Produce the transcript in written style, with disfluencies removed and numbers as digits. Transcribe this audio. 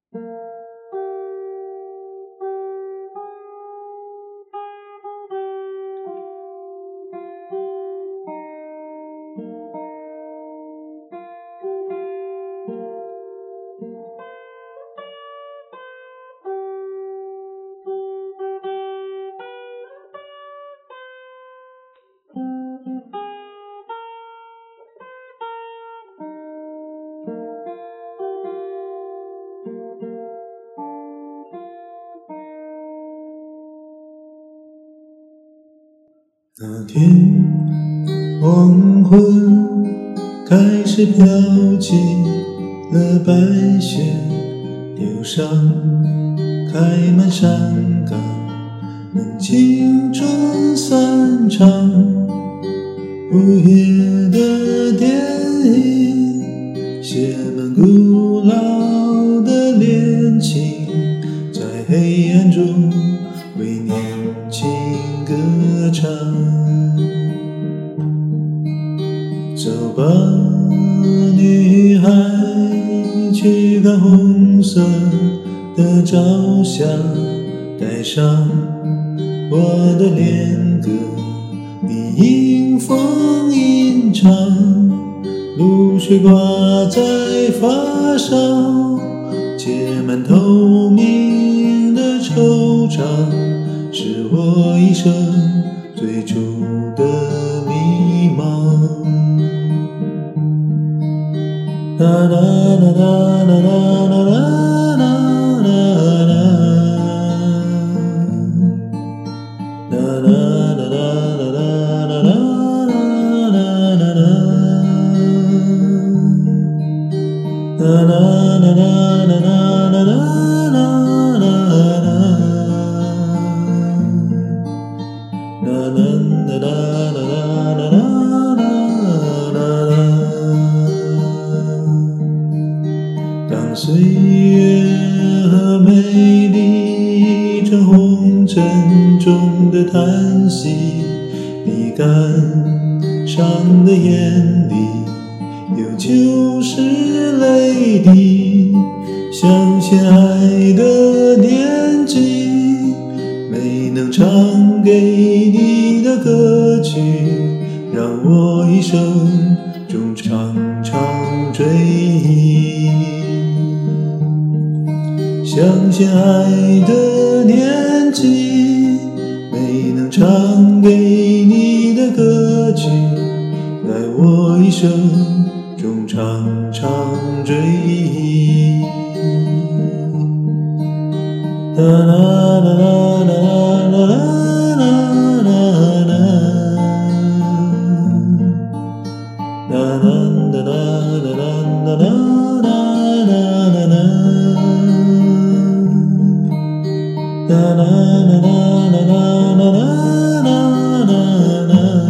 那天黄昏开始飘起了白雪，忧伤开满山岗，等青春散场。午夜的电影写满古老的恋情，在黑暗中为年轻歌唱。走吧，女孩，去看红色的朝霞，带上我的恋歌，你迎风吟唱，露水挂在发梢，结满透明的惆怅，是我一生最初的迷茫。啦啦啦啦啦啦啦啦啦啦啦啦啦当岁月和美丽成红尘中的叹息，你感伤的眼里有旧时泪滴，想献爱的年纪，没能唱给你的歌曲，让我一生中常常追忆。想献爱的年纪，没能唱给你的歌曲，在我一生中常常追忆。啦啦啦啦啦啦啦啦啦啦啦啦啦啦啦啦